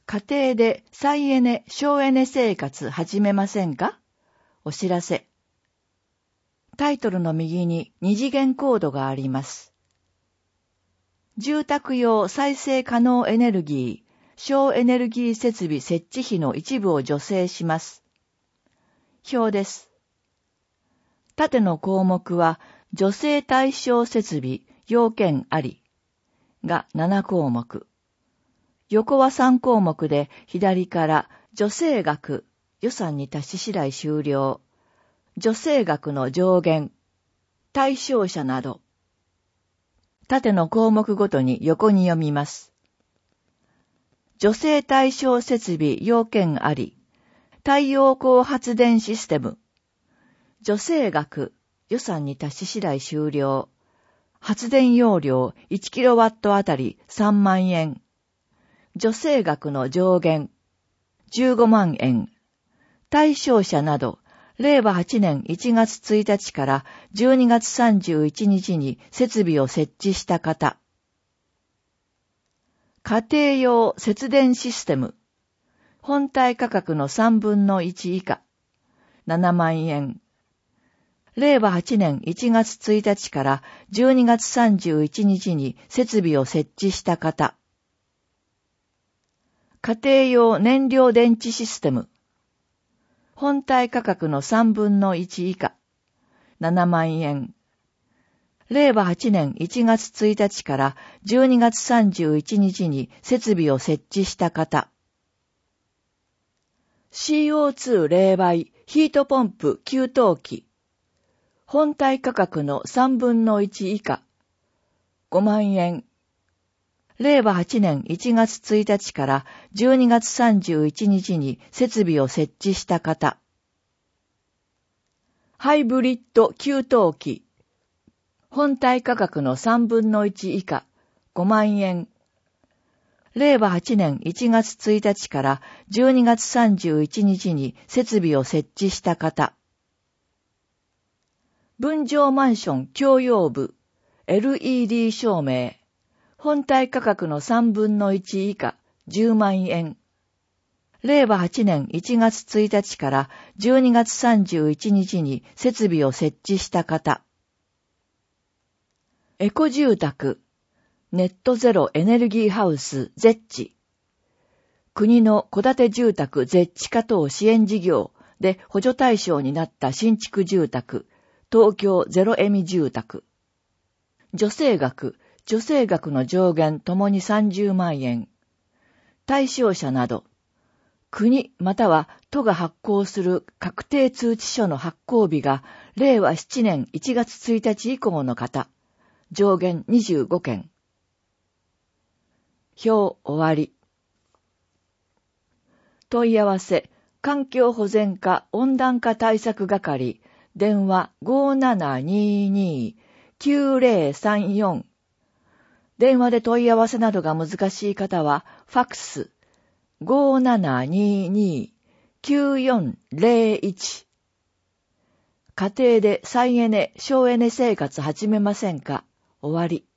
家庭で再エネ・省エネ生活始めませんか？お知らせ。タイトルの右に二次元コードがあります。住宅用再生可能エネルギー、省エネルギー設備設置費の一部を助成します。表です。縦の項目は、助成対象設備、要件ありが7項目。横は3項目で、左から助成額、予算に達し次第終了。助成額の上限、対象者など。縦の項目ごとに横に読みます。助成対象設備要件あり、太陽光発電システム。助成額、予算に達し次第終了。発電容量 1kW あたり3万円。助成額の上限、15万円。対象者など、令和8年1月1日から12月31日に設備を設置した方。家庭用節電システム。本体価格の3分の1以下。7万円。令和8年1月1日から12月31日に設備を設置した方。家庭用燃料電池システム。本体価格の3分の1以下。7万円。令和8年1月1日から12月31日に設備を設置した方。CO2 冷媒ヒートポンプ給湯器。本体価格の3分の1以下。5万円。令和8年1月1日から12月31日に設備を設置した方。ハイブリッド給湯器。本体価格の3分の1以下。5万円。令和8年1月1日から12月31日に設備を設置した方。分譲マンション共用部。LED 照明。本体価格の3分の1以下、10万円。令和8年1月1日から12月31日に設備を設置した方。エコ住宅、ネットゼロエネルギーハウス、ゼッチ。国の戸建て住宅ゼッチ化等支援事業で補助対象になった新築住宅、東京ゼロエミ住宅。助成額の上限ともに30万円。対象者など、国または都が発行する確定通知書の発行日が令和7年1月1日以降の方。上限25件。表終わり。問い合わせ、環境保全課温暖化対策係、電話 5722-9034。電話で問い合わせなどが難しい方は、ファックス 5722-9401。家庭で再エネ・省エネ生活始めませんか？終わり。